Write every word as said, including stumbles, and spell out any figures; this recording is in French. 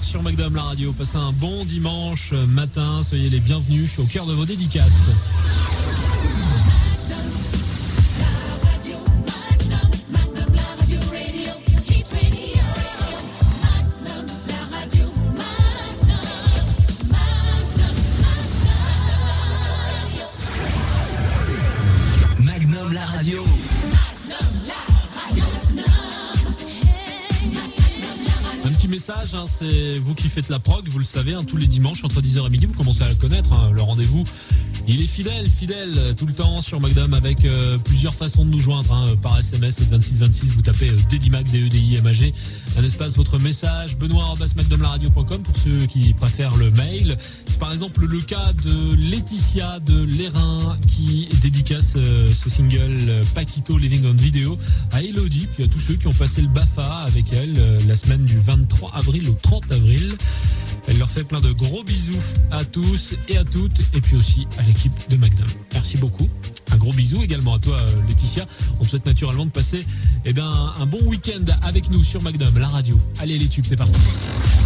sur Magnum la radio. Passez un bon dimanche matin, soyez les bienvenus au cœur de vos dédicaces. Magnum la radio. Un petit message, hein, c'est vous qui faites la prog, vous le savez, hein, tous les dimanches entre dix heures et midi, vous commencez à le connaître, hein, le rendez-vous. Il est fidèle, fidèle tout le temps sur Magnum avec euh, plusieurs façons de nous joindre, hein, par S M S, c'est vingt-six vingt-six, vous tapez euh, Dedimac, D E D I M A G, un espace, votre message, benoît arobase magnum la radio point com pour ceux qui préfèrent le mail. C'est par exemple le cas de Laetitia de Lérin qui dédicace euh, ce single euh, Paquito Living on Video à Elodie, puis à tous ceux qui ont passé le B A F A avec elle euh, la semaine du vingt-trois avril au trente avril. Elle leur fait plein de gros bisous à tous et à toutes, et puis aussi à l'équipe de Magnum. Merci beaucoup. Un gros bisou également à toi, Laetitia. On te souhaite naturellement de passer eh ben, un bon week-end avec nous sur Magnum, la radio. Allez les tubes, c'est parti.